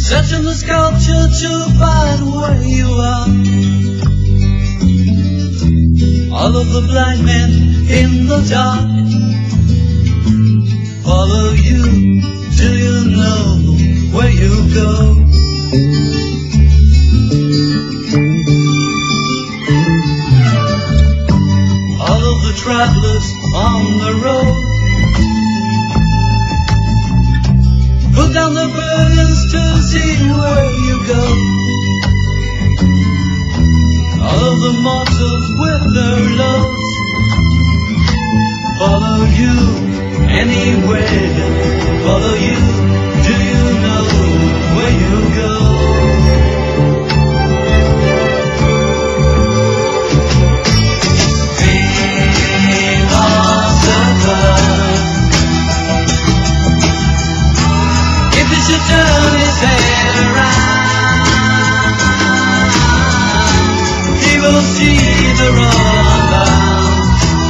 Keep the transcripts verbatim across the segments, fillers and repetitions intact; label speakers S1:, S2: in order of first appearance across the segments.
S1: searching the sculpture to find where you are. All of the blind men in the dark follow you till you know where you go. All of the travelers on the road put down their burdens to see where you go. All of the mortals with their loads follow you anywhere, follow you. Do you know where you go? Turn his head around, he will see the road bound.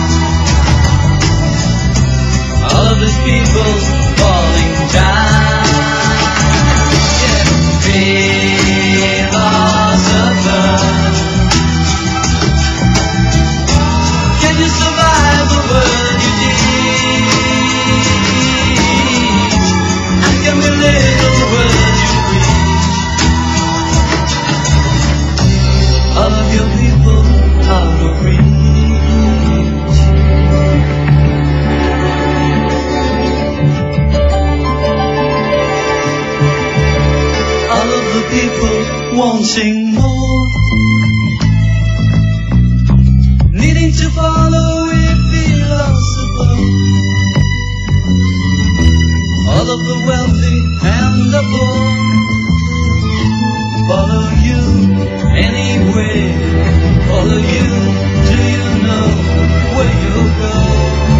S1: All of his people falling down. Yeah. Philosopher, can you survive the world you teach? And can we live all of your people out of reach? All of the people wanting more, needing to follow a philosopher. All of the wealthy and the poor follow you anywhere, follow you. Do you know where you go?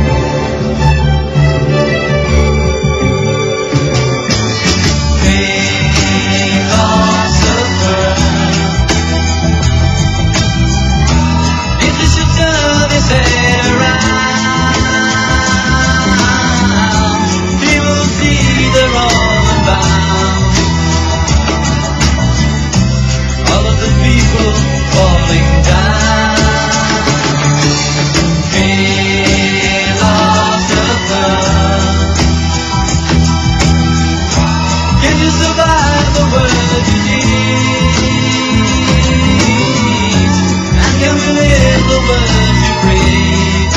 S1: Philosopher, if you should turn his head around, he will see they're all unbound. All of the people falling down. Philosopher, can you survive the world you need? And can we live the world you breathe?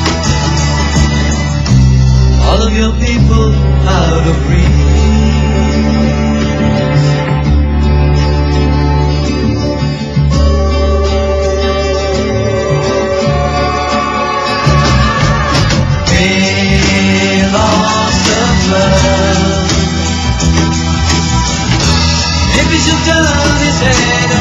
S1: All of your people out of reach. If he should turn his head